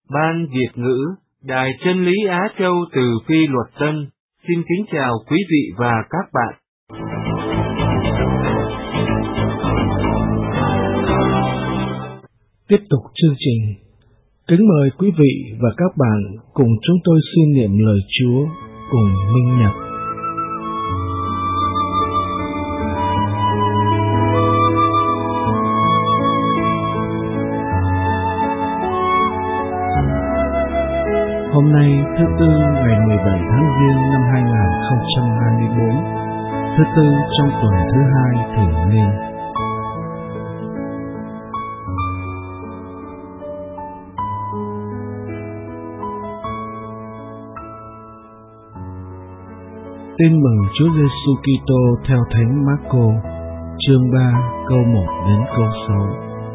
Ban Việt ngữ, Đài Chân lý Á Châu từ Phi Luật Tân, xin kính chào quý vị và các bạn. Tiếp tục chương trình, kính mời quý vị và các bạn cùng chúng tôi suy niệm lời Chúa cùng Minh Nhật. Hôm nay thứ Tư ngày 17 tháng Giêng năm 2024, thứ Tư trong tuần thứ 2 thường niên. Tin mừng Chúa Giêsu Kitô theo Thánh Máccô, chương 3, câu 1 đến câu 6.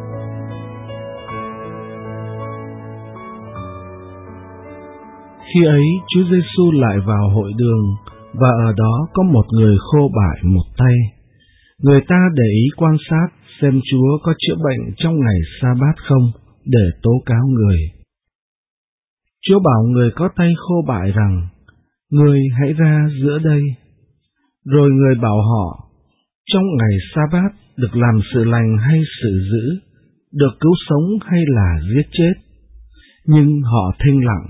Khi ấy, Chúa Giêsu lại vào hội đường, và ở đó có một người khô bại một tay. Người ta để ý quan sát xem Chúa có chữa bệnh trong ngày Sa-bát không, để tố cáo người. Chúa bảo người có tay khô bại rằng: "Ngươi hãy ra giữa đây." Rồi người bảo họ: "Trong ngày Sa-bát được làm sự lành hay sự dữ, được cứu sống hay là giết chết?" Nhưng họ thinh lặng.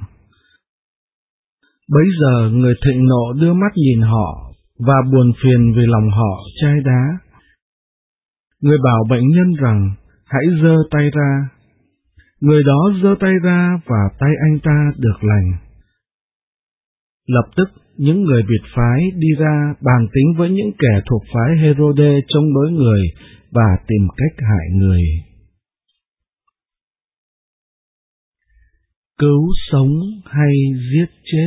Bấy giờ người thịnh nộ đưa mắt nhìn họ và buồn phiền vì lòng họ chai đá. Người bảo bệnh nhân rằng: "Hãy giơ tay ra." Người đó giơ tay ra và tay anh ta được lành. Lập tức những người biệt phái đi ra bàn tính với những kẻ thuộc phái Hê-rô-đê chống đối người và tìm cách hại người. Cứu sống hay giết chết?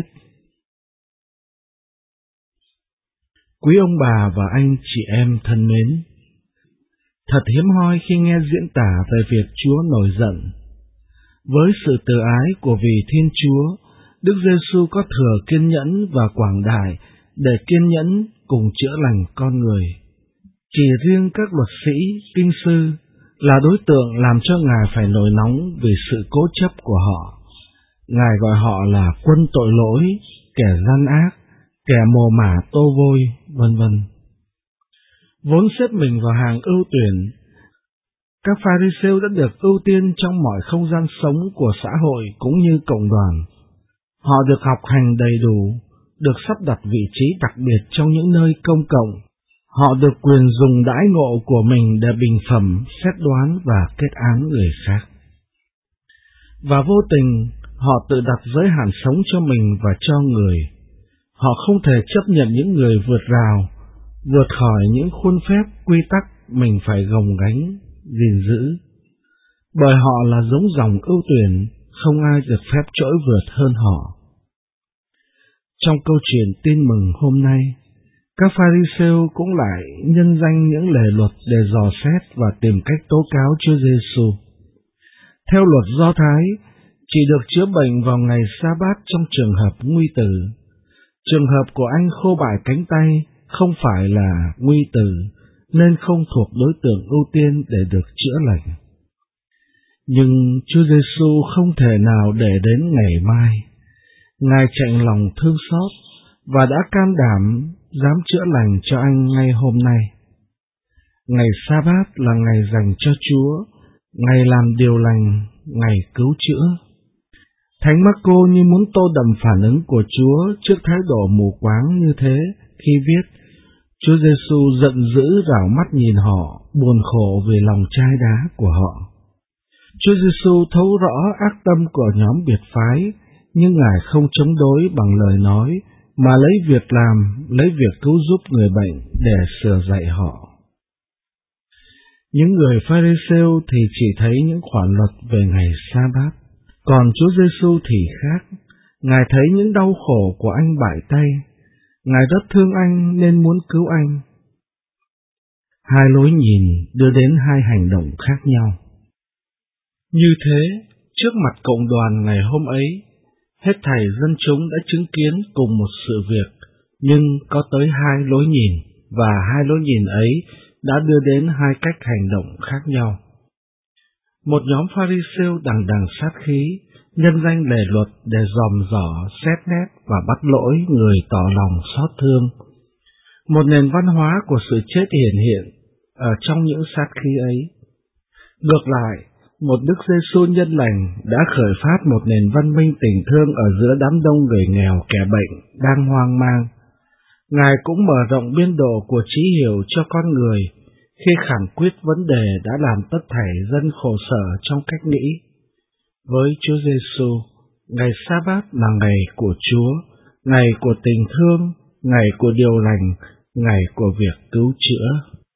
Quý ông bà và anh chị em thân mến, thật hiếm hoi khi nghe diễn tả về việc Chúa nổi giận. Với sự từ ái của vị Thiên Chúa, Đức Giêsu có thừa kiên nhẫn và quảng đại để kiên nhẫn cùng chữa lành con người. Chỉ riêng các luật sĩ, kinh sư là đối tượng làm cho Ngài phải nổi nóng vì sự cố chấp của họ. Ngài gọi họ là quân tội lỗi, kẻ gian ác, kẻ mồ mả tô vôi, vân vân. Vốn xếp mình vào hàng ưu tuyển, các Pha-ri-sêu đã được ưu tiên trong mọi không gian sống của xã hội cũng như cộng đoàn. Họ được học hành đầy đủ, được sắp đặt vị trí đặc biệt trong những nơi công cộng. Họ được quyền dùng đãi ngộ của mình để bình phẩm, xét đoán và kết án người khác. Và vô tình, họ tự đặt giới hạn sống cho mình và cho người. Họ không thể chấp nhận những người vượt rào, vượt khỏi những khuôn phép, quy tắc mình phải gồng gánh, gìn giữ. Bởi họ là giống dòng ưu tuyển, không ai được phép trỗi vượt hơn họ. Trong câu chuyện tin mừng hôm nay, các Pha-ri-sêu cũng lại nhân danh những lề luật để dò xét và tìm cách tố cáo Chúa Giêsu. Theo luật Do Thái, chỉ được chữa bệnh vào ngày Sa-bát trong trường hợp nguy tử. Trường hợp của anh khô bại cánh tay không phải là nguy tử, nên không thuộc đối tượng ưu tiên để được chữa lành. Nhưng Chúa Giêsu không thể nào để đến ngày mai. Ngài chạnh lòng thương xót và đã can đảm dám chữa lành cho anh ngay hôm nay. Ngày Sa-bát là ngày dành cho Chúa, ngày làm điều lành, ngày cứu chữa. Thánh Máccô như muốn tô đậm phản ứng của Chúa trước thái độ mù quáng như thế khi viết: Chúa Giêsu giận dữ rảo mắt nhìn họ, buồn khổ vì lòng chai đá của họ. Chúa Giêsu thấu rõ ác tâm của nhóm biệt phái, nhưng Ngài không chống đối bằng lời nói, mà lấy việc làm, lấy việc cứu giúp người bệnh để sửa dạy họ. Những người Pha-ri-sêu thì chỉ thấy những khoản luật về ngày Sa-bát, còn Chúa Giêsu thì khác. Ngài thấy những đau khổ của anh bại tay, Ngài rất thương anh nên muốn cứu anh. Hai lối nhìn đưa đến hai hành động khác nhau. Như thế, trước mặt cộng đoàn ngày hôm ấy, hết thảy dân chúng đã chứng kiến cùng một sự việc, nhưng có tới hai lối nhìn, và hai lối nhìn ấy đã đưa đến hai cách hành động khác nhau. Một nhóm Pha-ri-sêu đằng đằng sát khí, nhân danh lề luật để dòm dỏ, xét nét và bắt lỗi người tỏ lòng xót thương. Một nền văn hóa của sự chết hiển hiện ở trong những sát khí ấy. Ngược lại, một Đức Giêsu nhân lành đã khởi phát một nền văn minh tình thương ở giữa đám đông người nghèo kẻ bệnh đang hoang mang. Ngài cũng mở rộng biên độ của trí hiểu cho con người khi khẳng quyết vấn đề đã làm tất thảy dân khổ sở trong cách nghĩ. Với Chúa Giêsu, ngày Sa-bát là ngày của Chúa, ngày của tình thương, ngày của điều lành, ngày của việc cứu chữa.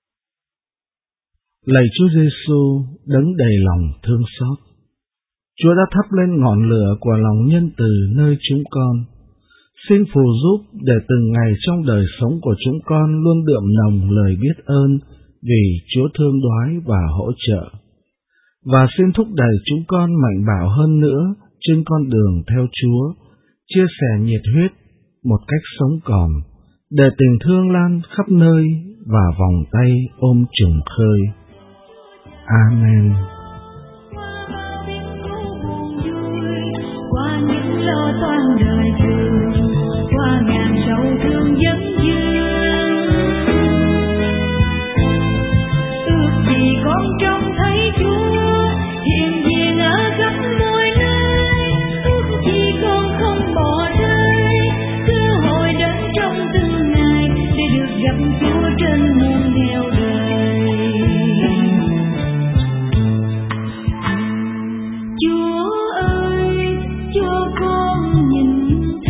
Lạy Chúa Giêsu, đấng đầy lòng thương xót, Chúa đã thắp lên ngọn lửa của lòng nhân từ nơi chúng con. Xin phù giúp để từng ngày trong đời sống của chúng con luôn đượm nồng lời biết ơn vì Chúa thương đoái và hỗ trợ. Và xin thúc đẩy chúng con mạnh bạo hơn nữa trên con đường theo Chúa, chia sẻ nhiệt huyết một cách sống còn, để tình thương lan khắp nơi và vòng tay ôm trùng khơi. Amen. Qua những lo toan đời thường, qua ngàn sầu thương vấn vương, ước gì con trông thấy Chúa hiện diện ở khắp mọi nơi, ước gì con không bỏ rơi cơ hội đến trong từng ngày để được gặp Chúa trên muôn nẻo đời. Chúa ơi, cho con nhìn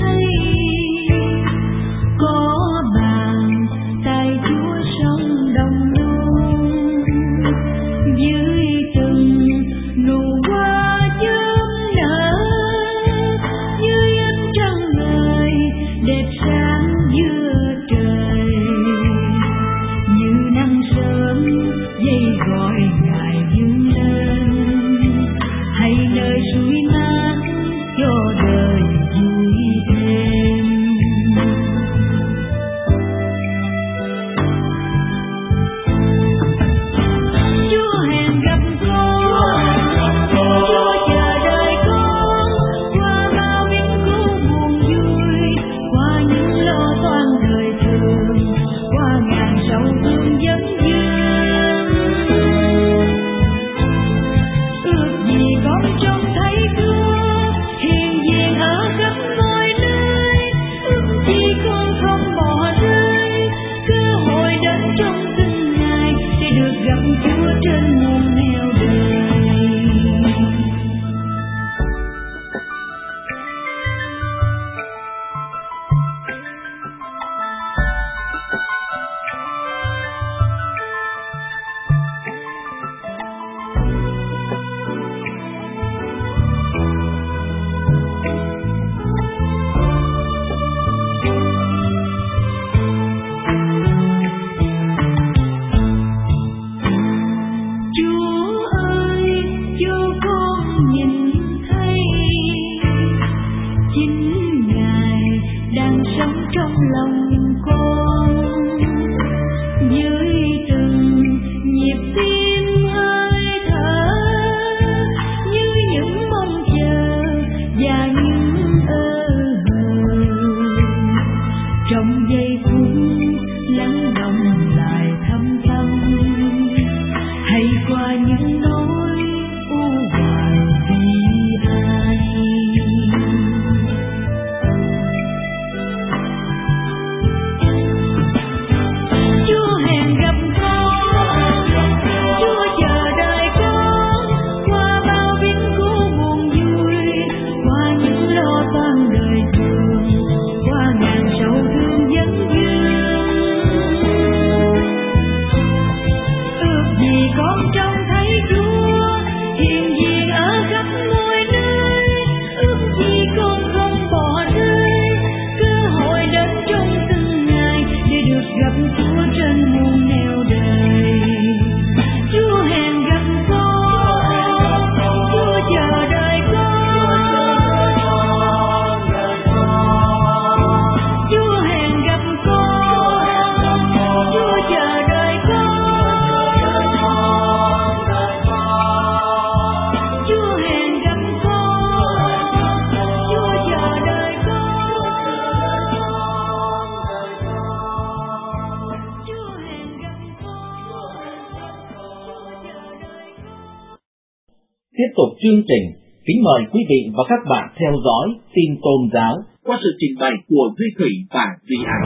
tục chương trình, kính mời quý vị và các bạn theo dõi tin tôn giáo qua sự trình bày của Duy Thủy và Duy Anh.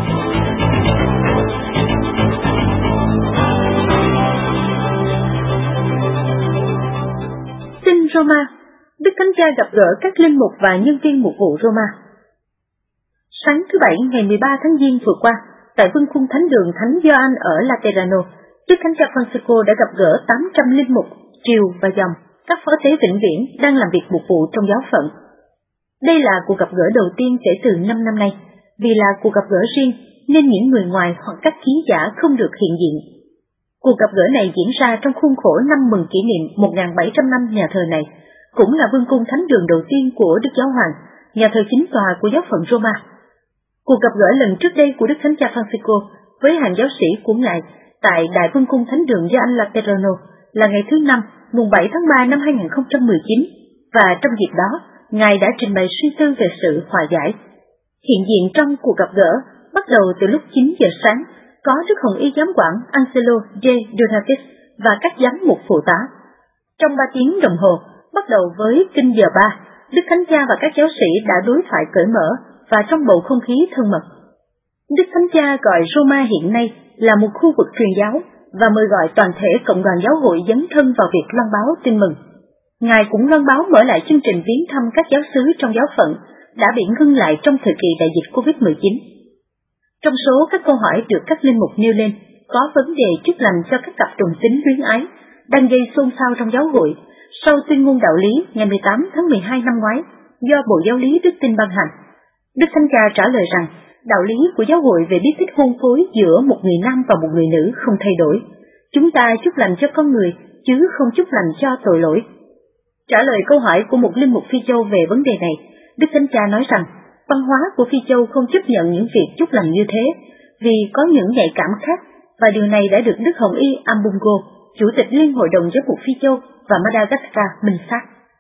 Tin Roma, Đức Thánh Cha gặp gỡ các linh mục và nhân viên mục vụ Roma. Sáng thứ Bảy ngày 13 tháng Giêng vừa qua, tại Vương cung Thánh đường Thánh Gioan ở Laterano, Đức Thánh Cha Francisco đã gặp gỡ 800 linh mục, triều và dòng, các phó tế vĩnh viễn đang làm việc mục vụ trong giáo phận. Đây là cuộc gặp gỡ đầu tiên kể từ 5 năm nay, vì là cuộc gặp gỡ riêng nên những người ngoài hoặc các ký giả không được hiện diện. Cuộc gặp gỡ này diễn ra trong khuôn khổ năm mừng kỷ niệm 1.700 năm nhà thờ này, cũng là vương cung thánh đường đầu tiên của Đức Giáo Hoàng, nhà thờ chính tòa của giáo phận Roma. Cuộc gặp gỡ lần trước đây của Đức Thánh Cha Francisco với hàng giáo sĩ của Ngài tại Đại Vương cung Thánh đường Gioan Laterano là ngày thứ Năm, mùng 7 tháng 3 năm 2019, và trong dịp đó, Ngài đã trình bày suy tư về sự hòa giải. Hiện diện trong cuộc gặp gỡ, bắt đầu từ lúc 9 giờ sáng, có Đức Hồng Y Giám quản Angelo de Donatis và các giám mục phụ tá. Trong 3 tiếng đồng hồ, bắt đầu với kinh giờ 3, Đức Thánh Cha và các giáo sĩ đã đối thoại cởi mở và trong bầu không khí thân mật. Đức Thánh Cha gọi Roma hiện nay là một khu vực truyền giáo và mời gọi toàn thể cộng đoàn giáo hội dấn thân vào việc loan báo tin mừng. Ngài cũng loan báo mở lại chương trình viếng thăm các giáo xứ trong giáo phận đã bị ngưng lại trong thời kỳ đại dịch Covid-19. Trong số các câu hỏi được các linh mục nêu lên, có vấn đề chúc lành cho các cặp đồng tính luyến ái đang gây xôn xao trong giáo hội sau tuyên ngôn đạo lý ngày 18 tháng 12 năm ngoái do Bộ Giáo lý Đức Tin ban hành. Đức Thánh Cha trả lời rằng đạo lý của giáo hội về bí tích hôn phối giữa một người nam và một người nữ không thay đổi. Chúng ta chúc lành cho con người, chứ không chúc lành cho tội lỗi. Trả lời câu hỏi của một linh mục Phi Châu về vấn đề này, Đức Thánh Cha nói rằng văn hóa của Phi Châu không chấp nhận những việc chúc lành như thế, vì có những nhạy cảm khác, và điều này đã được Đức Hồng Y Ambungo, Chủ tịch Liên Hội đồng Giám mục Phi Châu và Madagascar minh xác.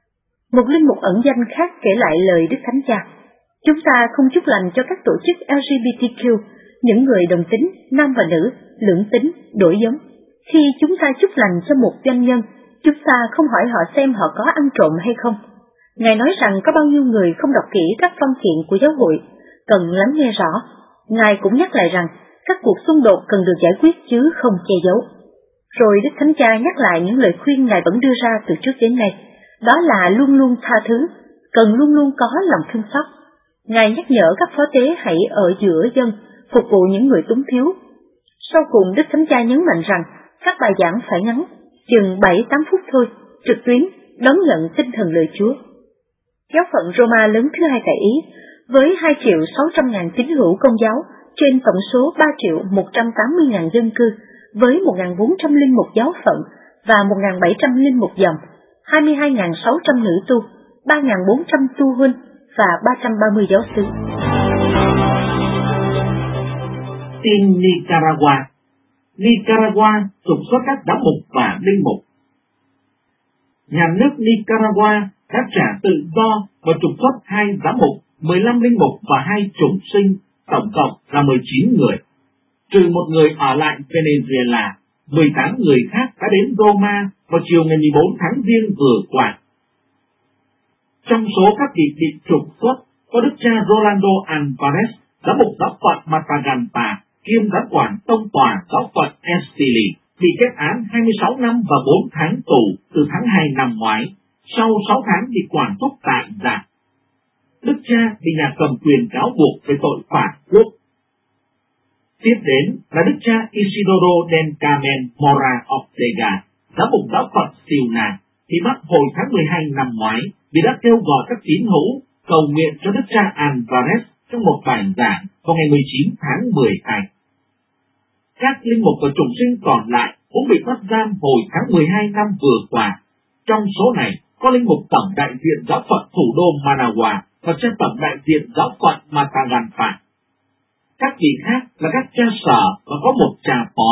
Một linh mục ẩn danh khác kể lại lời Đức Thánh Cha. Chúng ta không chúc lành cho các tổ chức LGBTQ, những người đồng tính, nam và nữ, lưỡng tính, đổi giống. Khi chúng ta chúc lành cho một doanh nhân, chúng ta không hỏi họ xem họ có ăn trộm hay không. Ngài nói rằng có bao nhiêu người không đọc kỹ các văn kiện của giáo hội, cần lắng nghe rõ. Ngài cũng nhắc lại rằng các cuộc xung đột cần được giải quyết chứ không che giấu. Rồi Đức Thánh Cha nhắc lại những lời khuyên Ngài vẫn đưa ra từ trước đến nay, đó là luôn luôn tha thứ, cần luôn luôn có lòng thương xót. Ngài nhắc nhở các phó tế hãy ở giữa dân, phục vụ những người túng thiếu. Sau cùng Đức Thánh Cha nhấn mạnh rằng các bài giảng phải ngắn, chừng 7-8 phút thôi, trực tuyến, đón nhận tinh thần lời Chúa. Giáo phận Roma lớn thứ hai tại Ý, với 2.600.000 tín hữu Công giáo trên tổng số 3.180.000 dân cư, với 1.400 linh mục giáo phận và 1.700 linh mục dòng, 22.600 nữ tu, 3.400 tu huynh và 330 giáo xứ. Tin Nicaragua. Nicaragua trục xuất các giám mục và linh mục. Nhà nước Nicaragua đã trả tự do và trục xuất 2 giám mục, 15 linh mục và 2 chủng sinh, tổng cộng là 19 người. Trừ một người ở lại Venezuela, 18 người khác đã đến Roma vào chiều ngày 14 tháng Giêng vừa qua. Trong số các vị bị trục xuất có Đức cha Rolando Alvarez, giám mục giáo phận Matagalpa, kiêm giám quản tông tòa giáo phận Estili, bị kết án 26 năm và 4 tháng tù từ tháng 2 năm ngoái, sau 6 tháng bị quản thúc tại giam. Đức cha bị nhà cầm quyền cáo buộc về tội phản quốc. Tiếp đến là Đức cha Isidoro del Carmen Mora Ortega, giám mục giáo phận Siuna, thì bắt hồi tháng 12 năm ngoái vì đã kêu gọi các tín hữu cầu nguyện cho Đức cha Alvarez trong một bài giảng vào ngày 19 tháng 12. Các linh mục và chủng sinh còn lại cũng bị bắt giam hồi tháng 12 năm vừa qua. Trong số này có linh mục tổng đại diện giáo phận thủ đô Managua và cha tổng đại diện giáo phận Matagalpa. Các vị khác là các cha sở và có một cha phó.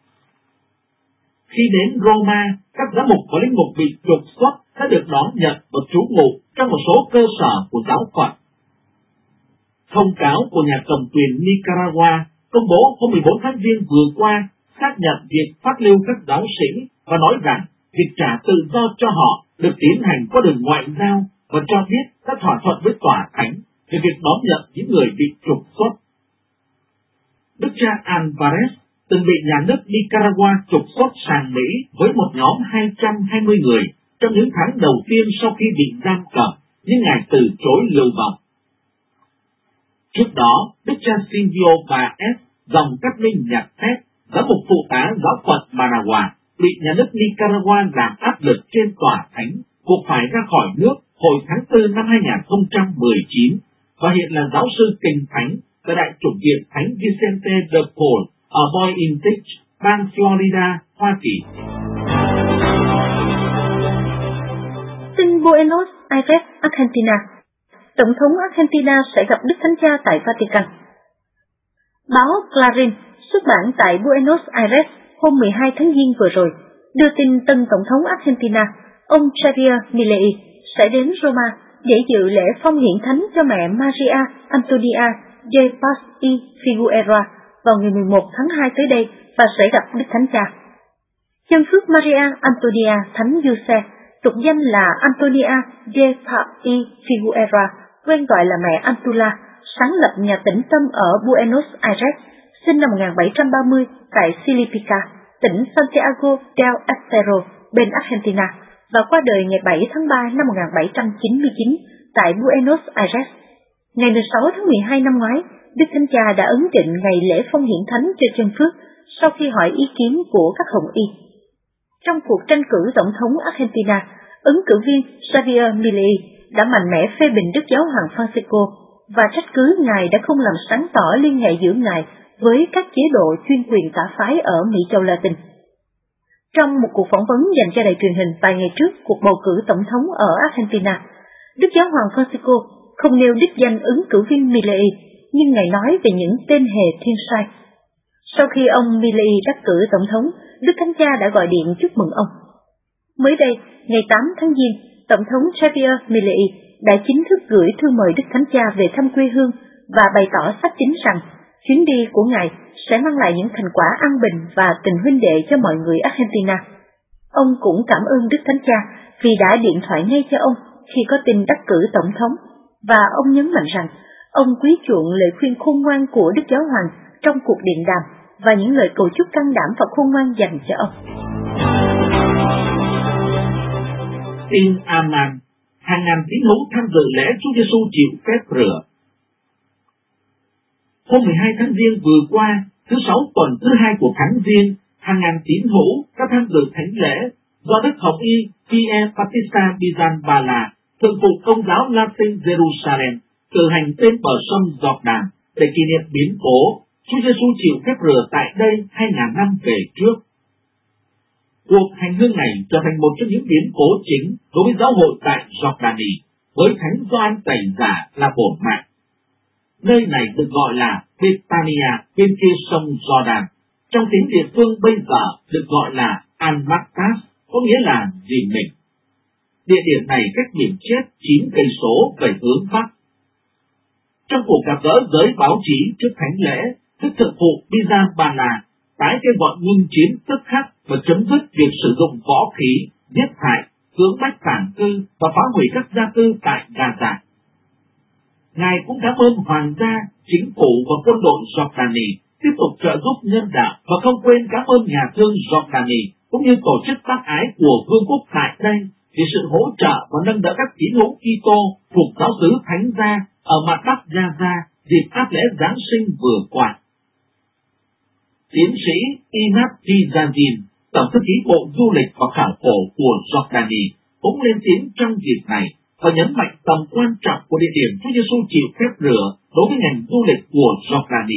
Khi đến Roma, các giám mục và linh mục bị trục xuất đã được đón nhận và trú ngụ trong một số cơ sở của giáo phận. Thông cáo của nhà cầm quyền Nicaragua công bố hôm 14 tháng Giêng vừa qua xác nhận việc phát lưu các giáo sĩ và nói rằng việc trả tự do cho họ được tiến hành qua đường ngoại giao và cho biết đã thỏa thuận với tòa thánh về việc đón nhận những người bị trục xuất. Đức cha Alvarez từng bị nhà nước Nicaragua trục xuất sang Mỹ với một nhóm 220 người trong những tháng đầu tiên sau khi bị giam cầm, nhưng Ngài từ chối lưu vong. Trước đó, Đức cha Silvio Baez, dòng Cát Linh Nhật Thép, giám mục phụ tá giáo phận Managua, bị nhà nước Nicaragua làm áp lực trên tòa thánh, buộc phải ra khỏi nước hồi tháng 4 năm 2019 và hiện là giáo sư kinh thánh tại Đại chủng viện Thánh Vicente de Paul ở Boynton, bang Florida, Hoa Kỳ. Tin Buenos Aires, Argentina. Tổng thống Argentina sẽ gặp Đức Thánh Cha tại Vatican. Báo Clarín xuất bản tại Buenos Aires hôm 12 tháng Giêng vừa rồi đưa tin tân tổng thống Argentina, ông Javier Milei, sẽ đến Roma để dự lễ phong hiển thánh cho mẹ Maria Antonia de Paz y Figueroa vào ngày 11 tháng 2 tới đây và sẽ gặp Đức Thánh Cha. Chân phước Maria Antonia Thánh Giuse, tục danh là Antonia de Paz y Figueroa, quen gọi là mẹ Antula, sáng lập nhà tĩnh tâm ở Buenos Aires, sinh năm 1730 tại Silipica, tỉnh Santiago del Estero, bên Argentina, và qua đời ngày 7 tháng 3 năm 1799 tại Buenos Aires. Ngày 16 tháng 12 năm ngoái, Đức Thánh Cha đã ấn định ngày lễ phong hiển thánh cho chân phước sau khi hỏi ý kiến của các hồng y. Trong cuộc tranh cử tổng thống Argentina, ứng cử viên Javier Milei đã mạnh mẽ phê bình Đức Giáo hoàng Francisco và trách cứ Ngài đã không làm sáng tỏ liên hệ giữa Ngài với các chế độ chuyên quyền tả phái ở Mỹ châu Latin. Trong một cuộc phỏng vấn dành cho đài truyền hình vài ngày trước cuộc bầu cử tổng thống ở Argentina, Đức Giáo hoàng Francisco không nêu đích danh ứng cử viên Milei, nhưng Ngài nói về những tên hề thiên sai. Sau khi ông Milei đắc cử tổng thống, Đức Thánh Cha đã gọi điện chúc mừng ông. Mới đây, ngày 8 tháng Giêng, Tổng thống Javier Milei đã chính thức gửi thư mời Đức Thánh Cha về thăm quê hương và bày tỏ xác tín rằng chuyến đi của Ngài sẽ mang lại những thành quả an bình và tình huynh đệ cho mọi người Argentina. Ông cũng cảm ơn Đức Thánh Cha vì đã điện thoại ngay cho ông khi có tin đắc cử tổng thống, và ông nhấn mạnh rằng ông quý chuộng lời khuyên khôn ngoan của Đức Giáo hoàng trong cuộc điện đàm và những lời cầu chúc can đảm và khôn ngoan dành cho ông. Tin Aman, hàng ngàn tín hữu tham dự lễ Chúa Giêsu chịu phép rửa. Hôm 12 tháng Giêng vừa qua, thứ Sáu tuần thứ 2 của tháng Giêng, hàng ngàn tín hữu đã tham dự thánh lễ do Đức Hồng Y Pierre Battista Pizzan-Bala, thượng phụ Công giáo Latin Jerusalem, cử hành trên bờ sông Jordan để kỷ niệm biến cố Chúa Giêsu chịu phép rửa tại đây 2.000 năm về trước. Cuộc hành hương này trở thành một trong những biến cố chính đối với giáo hội tại Jordani, với Thánh Gioan Tẩy Giả là bổn mạng. Nơi này được gọi là Bethania bên kia sông Jordan, trong tiếng địa phương bây giờ được gọi là Al-Maktas, có nghĩa là dìm mình. Địa điểm này cách điểm chết 9 cây số về hướng Bắc. Trong cuộc gặp gỡ giới báo chí trước thánh lễ, Đức Thượng phụ Pizzan-Bala tái kêu gọi ngưng chiến tức khắc và chấm dứt việc sử dụng võ khí, giết hại, cưỡng bách tản cư và phá hủy các gia cư tại Gaza. Ngài cũng cảm ơn hoàng gia, chính phủ và quân đội Jordani tiếp tục trợ giúp nhân đạo và không quên cảm ơn nhà thương Jordani cũng như tổ chức bác ái của vương quốc tại đây vì sự hỗ trợ và nâng đỡ các tín hữu Kitô thuộc giáo xứ Thánh gia ở mặt Bắc Gaza dịp áp lễ Giáng sinh vừa qua. Tiến sĩ Inat Tizazin, Tổng thư ký Bộ Du lịch và Khảo cổ của Jordani, cũng lên tiếng trong dịp này và nhấn mạnh tầm quan trọng của địa điểm Chúa Giêsu chịu phép rửa đối với ngành du lịch của Jordani.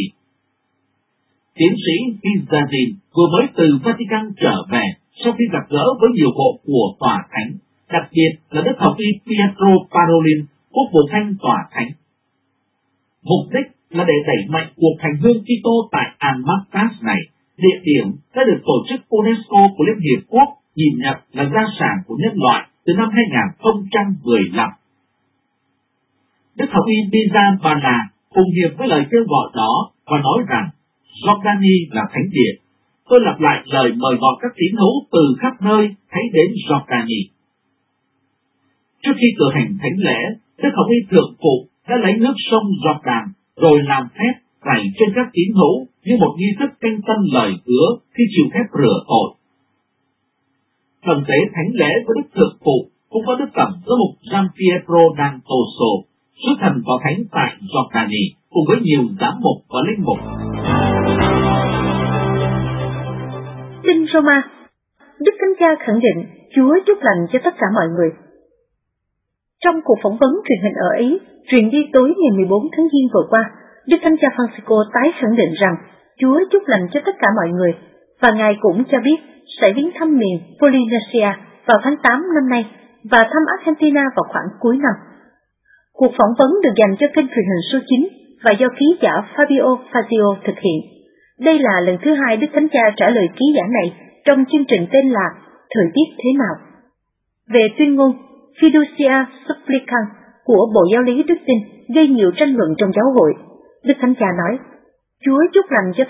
Tiến sĩ Tizazin vừa mới từ Vatican trở về sau khi gặp gỡ với nhiều hộ của Tòa Thánh, đặc biệt là Đức Hồng Y Pietro Parolin, quốc vụ khanh Tòa Thánh. Mục đích là để đẩy mạnh cuộc hành hương Kitô tại Al-Maktas này, địa điểm đã được tổ chức UNESCO của Liên Hiệp Quốc nhìn nhận là gia sản của nhân loại từ năm 2015. Đức Hồng Y Pizzan-Bala cùng hiệp với lời kêu gọi đó và nói rằng Jordani là thánh địa. Tôi lặp lại lời mời gọi các tín hữu từ khắp nơi hãy đến Jordani. Trước khi cử hành thánh lễ, Đức Hồng Y Thượng Phụ đã lấy nước sông Giọt-đàn rồi làm phép rải trên các tín hữu như một nghi thức canh tân lời hứa khi chịu phép rửa tội. Phần tế thánh lễ của Đức Thượng Phụ cũng có Đức Tổng giám mục Gian Pietro D'Antoso, sứ thần tòa thánh tại Giordani, cùng với nhiều giám mục và linh mục. Tin Roma, Đức Thánh Cha khẳng định Chúa chúc lành cho tất cả mọi người. Trong cuộc phỏng vấn truyền hình ở Ý, truyền đi tối ngày 14 tháng Giêng vừa qua, Đức Thánh Cha Francisco tái khẳng định rằng Chúa chúc lành cho tất cả mọi người, và Ngài cũng cho biết sẽ viếng thăm miền Polynesia vào tháng 8 năm nay và thăm Argentina vào khoảng cuối năm. Cuộc phỏng vấn được dành cho kênh truyền hình số 9 và do ký giả Fabio Fazio thực hiện. Đây là lần thứ hai Đức Thánh Cha trả lời ký giả này trong chương trình tên là Thời tiết thế nào? Về tuyên ngôn Fiducia Supplicans của Bộ Giáo lý Đức Tin gây nhiều tranh luận trong giáo hội, Đức Thánh Cha nói, Chúa chúc lành cho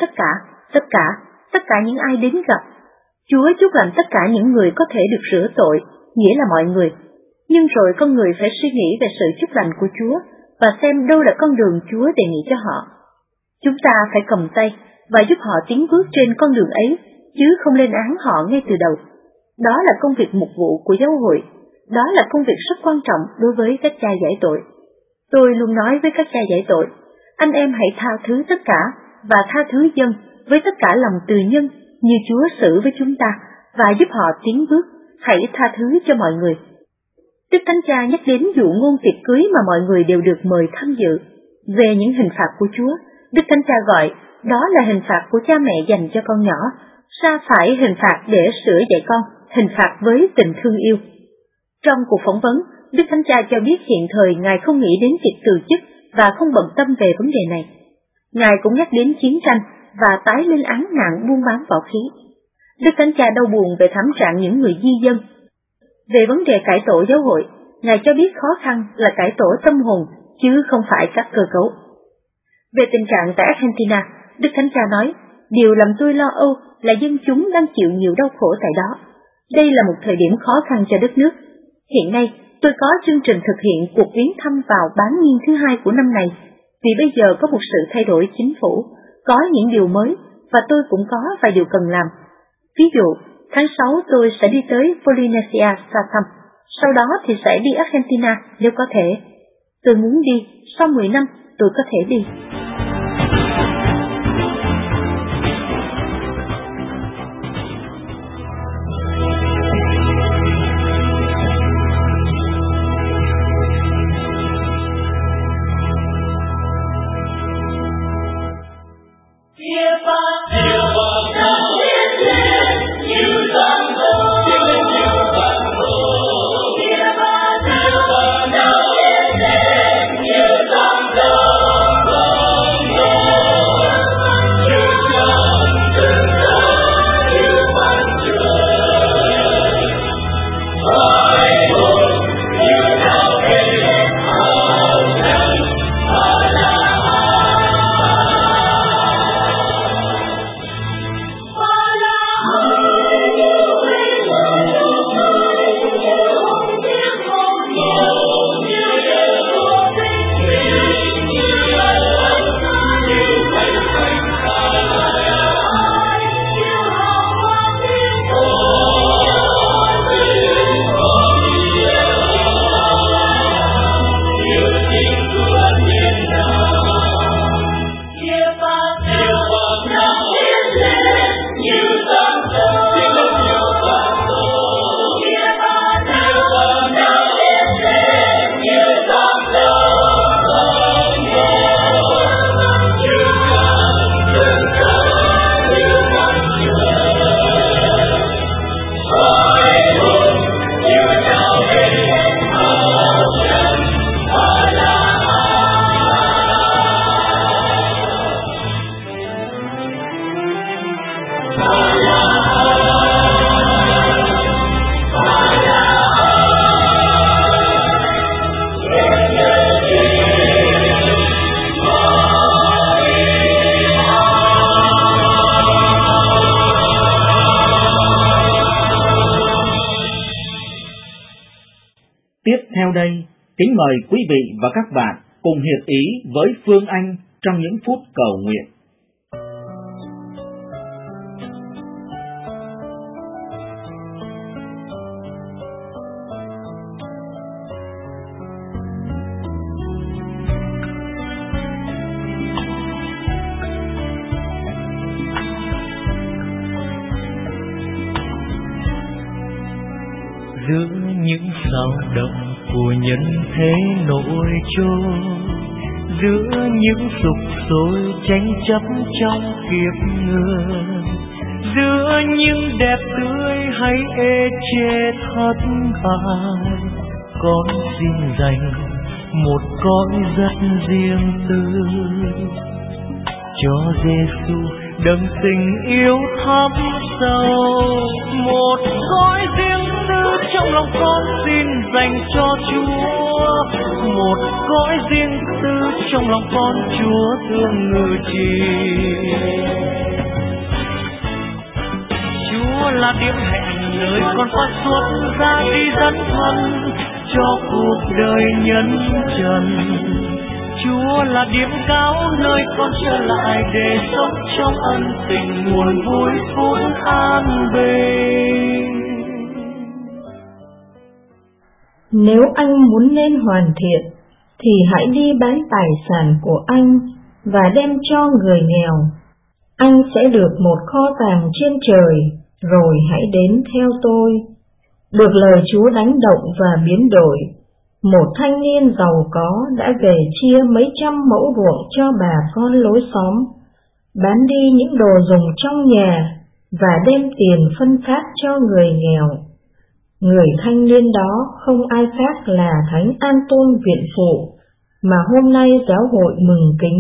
tất cả những ai đến gặp. Chúa chúc lành tất cả những người có thể được rửa tội, nghĩa là mọi người. Nhưng rồi con người phải suy nghĩ về sự chúc lành của Chúa và xem đâu là con đường Chúa đề nghị cho họ. Chúng ta phải cầm tay và giúp họ tiến bước trên con đường ấy, chứ không lên án họ ngay từ đầu. Đó là công việc mục vụ của giáo hội. Đó là công việc rất quan trọng đối với các cha giải tội. Tôi luôn nói với các cha giải tội, anh em hãy tha thứ tất cả và tha thứ dân với tất cả lòng từ nhân như Chúa xử với chúng ta và giúp họ tiến bước, hãy tha thứ cho mọi người. Đức Thánh Cha nhắc đến dụ ngôn tiệc cưới mà mọi người đều được mời tham dự. Về những hình phạt của Chúa, Đức Thánh Cha gọi đó là hình phạt của cha mẹ dành cho con nhỏ, sa phải hình phạt để sửa dạy con, hình phạt với tình thương yêu. Trong cuộc phỏng vấn, Đức Thánh Cha cho biết hiện thời Ngài không nghĩ đến việc từ chức và không bận tâm về vấn đề này. Ngài cũng nhắc đến chiến tranh và tái lên án nạn buôn bán vũ khí. Đức Thánh Cha đau buồn về thảm trạng những người di dân. Về vấn đề cải tổ giáo hội, Ngài cho biết khó khăn là cải tổ tâm hồn, chứ không phải các cơ cấu. Về tình trạng tại Argentina, Đức Thánh Cha nói, điều làm tôi lo âu là dân chúng đang chịu nhiều đau khổ tại đó. Đây là một thời điểm khó khăn cho đất nước. Hiện nay, tôi có chương trình thực hiện cuộc viếng thăm vào bán niên thứ 2 của năm này, vì bây giờ có một sự thay đổi chính phủ, có những điều mới, và tôi cũng có vài điều cần làm. Ví dụ, tháng 6 tôi sẽ đi tới Polynesia xa thăm, sau đó thì sẽ đi Argentina nếu có thể. Tôi muốn đi, sau 10 năm tôi có thể đi. theo đây, kính mời quý vị và các bạn cùng hiệp ý với Phương Anh trong những phút cầu nguyện. Giữa những sao động của nhân thế nổi trôi, giữa những sục sôi tranh chấp trong kiếp người, giữa những đẹp tươi hay ê chê thất bại, con xin dành một cõi rất riêng tư cho Giêsu đấng tình yêu thắm sâu. Một cõi riêng tư trong lòng con xin dành cho Chúa, một cõi riêng tư trong lòng con Chúa thương ngự trị. Chúa là điểm hẹn nơi con phát xuất ra đi dấn thân cho cuộc đời nhân trần. Chúa là điểm cao nơi con trở lại để sống trong ân tình nguồn vui phúc an bình. Nếu anh muốn nên hoàn thiện, thì hãy đi bán tài sản của anh và đem cho người nghèo. Anh sẽ được một kho tàng trên trời, rồi hãy đến theo tôi. Được lời Chúa đánh động và biến đổi, một thanh niên giàu có đã về chia mấy trăm mẫu ruộng cho bà con lối xóm, bán đi những đồ dùng trong nhà và đem tiền phân phát cho người nghèo. Người thanh niên đó không ai khác là Thánh An-tôn Viện Phụ, mà hôm nay giáo hội mừng kính.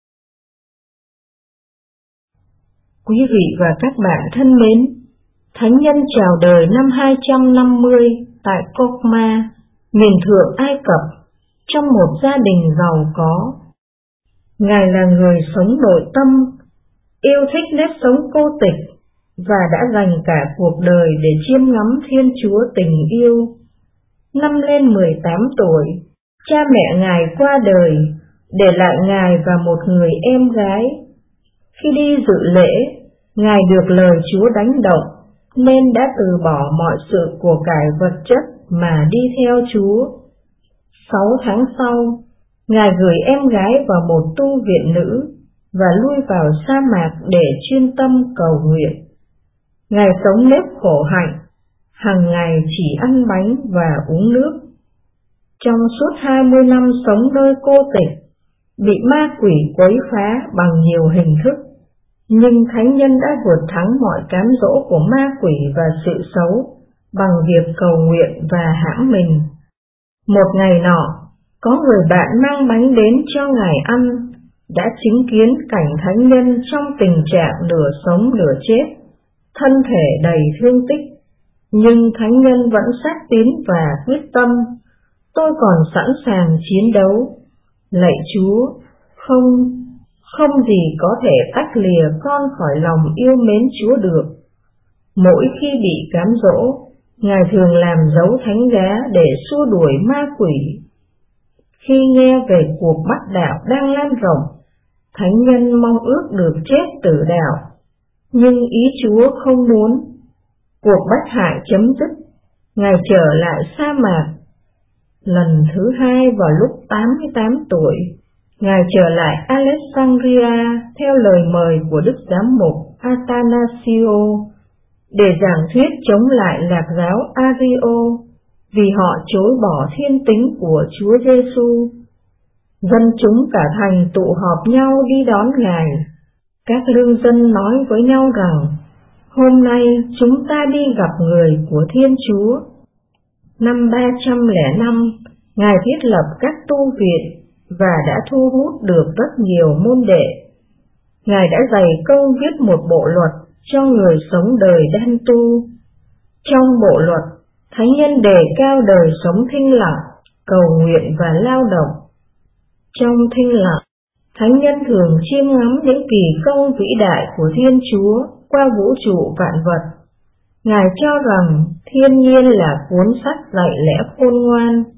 Quý vị và các bạn thân mến, Thánh nhân chào đời năm 250 tại Cocma, miền thượng Ai Cập, trong một gia đình giàu có. Ngài là người sống nội tâm, yêu thích nếp sống cô tịch và đã dành cả cuộc đời để chiêm ngắm Thiên Chúa tình yêu. Năm lên 18 tuổi, cha mẹ Ngài qua đời, để lại Ngài và một người em gái. Khi đi dự lễ, Ngài được lời Chúa đánh động, nên đã từ bỏ mọi sự của cải vật chất mà đi theo Chúa. 6 tháng sau, Ngài gửi em gái vào một tu viện nữ và lui vào sa mạc để chuyên tâm cầu nguyện. Ngài sống nếp khổ hạnh, hàng ngày chỉ ăn bánh và uống nước. Trong suốt 20 năm sống nơi cô tịch, bị ma quỷ quấy phá bằng nhiều hình thức, nhưng Thánh nhân đã vượt thắng mọi cám dỗ của ma quỷ và sự xấu bằng việc cầu nguyện và hãm mình. Một ngày nọ, có người bạn mang bánh đến cho Ngài ăn, đã chứng kiến cảnh Thánh nhân trong tình trạng nửa sống nửa chết, thân thể đầy thương tích, nhưng Thánh nhân vẫn xác tín và quyết tâm: tôi còn sẵn sàng chiến đấu. Lạy Chúa, không gì có thể tách lìa con khỏi lòng yêu mến Chúa được. Mỗi khi bị cám dỗ, Ngài thường làm dấu thánh giá để xua đuổi ma quỷ. Khi nghe về cuộc bắt đạo đang lan rộng, Thánh nhân mong ước được chết tử đạo, nhưng ý Chúa không muốn. Cuộc bắt hại chấm dứt, Ngài trở lại sa mạc. Lần thứ hai vào lúc 88 tuổi, Ngài trở lại Alexandria theo lời mời của Đức Giám mục Athanasio để giảng thuyết chống lại lạc giáo Ario, vì họ chối bỏ thiên tính của Chúa Giêsu. Dân chúng cả thành tụ họp nhau đi đón Ngài. Các lương dân nói với nhau rằng: hôm nay chúng ta đi gặp người của Thiên Chúa. Năm 305, Ngài thiết lập các tu viện và đã thu hút được rất nhiều môn đệ. Ngài đã dày công viết một bộ luật cho người sống đời đan tu. Trong bộ luật, Thánh nhân đề cao đời sống thinh lặng, cầu nguyện và lao động. Trong thinh lặng, Thánh nhân thường chiêm ngắm những kỳ công vĩ đại của Thiên Chúa qua vũ trụ vạn vật. Ngài cho rằng thiên nhiên là cuốn sách dạy lẽ khôn ngoan,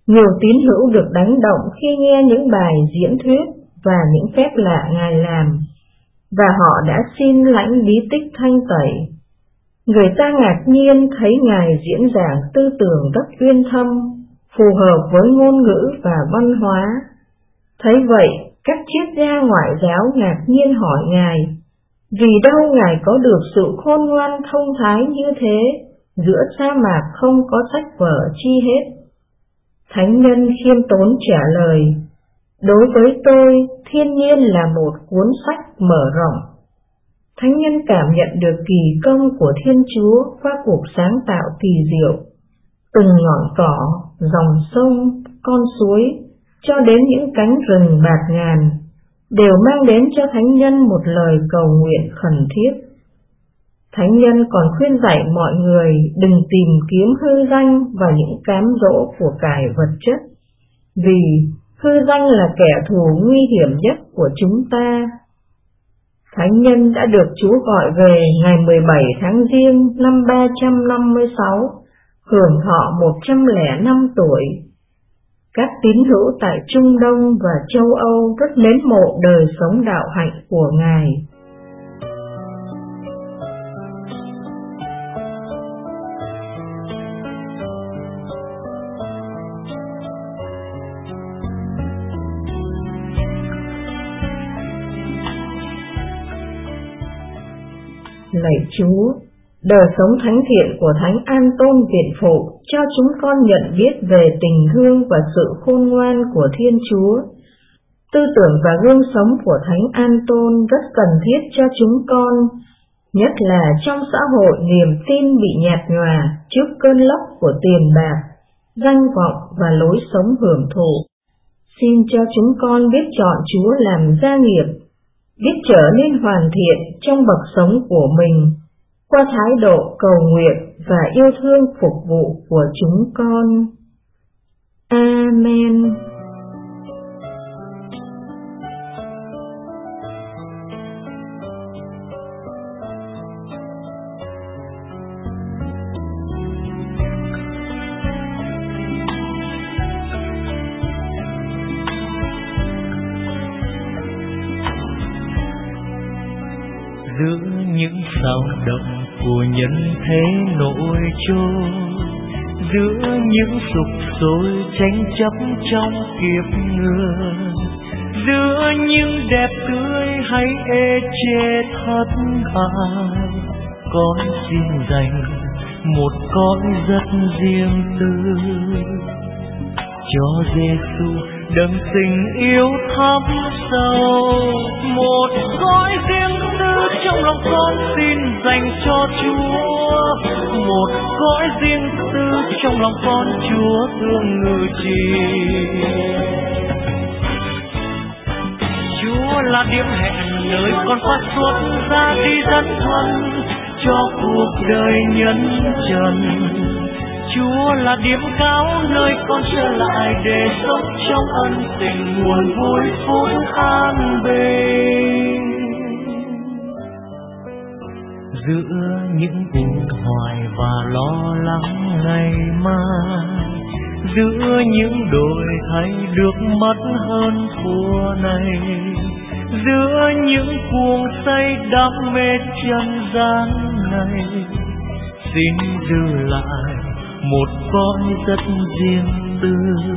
Nhiều tín hữu được đánh động khi nghe những bài diễn thuyết và những phép lạ Ngài làm, và họ đã xin lãnh bí tích thanh tẩy. Người ta ngạc nhiên thấy Ngài diễn giảng tư tưởng rất uyên thâm, phù hợp với ngôn ngữ và văn hóa. Thấy vậy, các triết gia ngoại giáo ngạc nhiên hỏi Ngài, vì đâu Ngài có được sự khôn ngoan thông thái như thế, giữa sa mạc không có sách vở chi hết? Thánh nhân khiêm tốn trả lời, đối với tôi, thiên nhiên là một cuốn sách mở rộng. Thánh nhân cảm nhận được kỳ công của Thiên Chúa qua cuộc sáng tạo kỳ diệu. Từng ngọn cỏ, dòng sông, con suối, cho đến những cánh rừng bạt ngàn, đều mang đến cho thánh nhân một lời cầu nguyện khẩn thiết. Thánh nhân còn khuyên dạy mọi người đừng tìm kiếm hư danh và những cám dỗ của cải vật chất, vì hư danh là kẻ thù nguy hiểm nhất của chúng ta. Thánh nhân đã được Chúa gọi về ngày 17 tháng Giêng năm 356, hưởng thọ 105 tuổi. Các tín hữu tại Trung Đông và châu Âu rất mến mộ đời sống đạo hạnh của Ngài. Lạy Chúa, đời sống thánh thiện của Thánh An-tôn Viện Phụ cho chúng con nhận biết về tình thương và sự khôn ngoan của Thiên Chúa. Tư tưởng và gương sống của Thánh An-tôn rất cần thiết cho chúng con, nhất là trong xã hội niềm tin bị nhạt nhòa trước cơn lốc của tiền bạc, danh vọng và lối sống hưởng thụ. Xin cho chúng con biết chọn Chúa làm gia nghiệp, biết trở nên hoàn thiện trong bậc sống của mình, qua thái độ cầu nguyện và yêu thương phục vụ của chúng con. Amen. Giữa những sao động của nhân thế nổi trôi, giữa những sục sôi tranh chấp trong kiếp người, giữa những đẹp tươi hay ê chê thất bại, con xin dành một cõi rất riêng tư cho Giêsu, đấng tình yêu thắm sâu. Một cõi riêng tư trong lòng con xin dành cho Chúa, một cõi riêng tư trong lòng con Chúa thương ngự trị. Chúa là điểm hẹn nơi con phát xuất ra đi dẫn thân cho cuộc đời nhân trần. Chúa là điểm cao nơi con trở lại để sống trong ân tình nguồn vui phút an bình. Giữa những u hoài và lo lắng ngày mai, giữa những đổi thay được mất hơn thua này, giữa những cuồng say đắm mê chân gian này, xin giữ lại một cõi rất riêng tư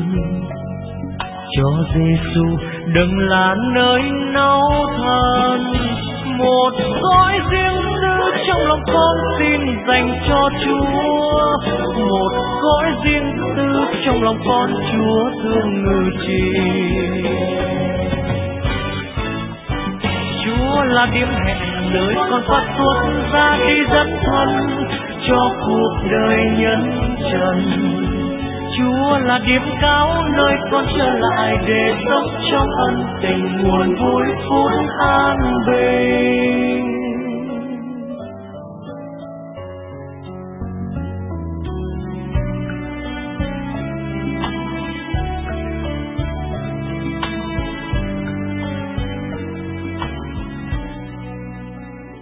cho Giêsu, đừng là nơi nấu than. Một cõi riêng tư trong lòng con xin dành cho Chúa, một cõi riêng tư trong lòng con Chúa thương ngự trị. Chúa là điểm hẹn nơi con phát xuất ra đi dẫn thân cho cuộc đời nhân trần. Chúa là điểm cao nơi con trở lại để sống trong ân tình nguồn vui phút an bình.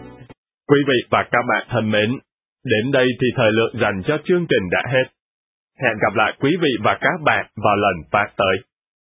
Quý vị và các bạn thân mến, đến đây thì thời lượng dành cho chương trình đã hết. Hẹn gặp lại quý vị và các bạn vào lần phát tới.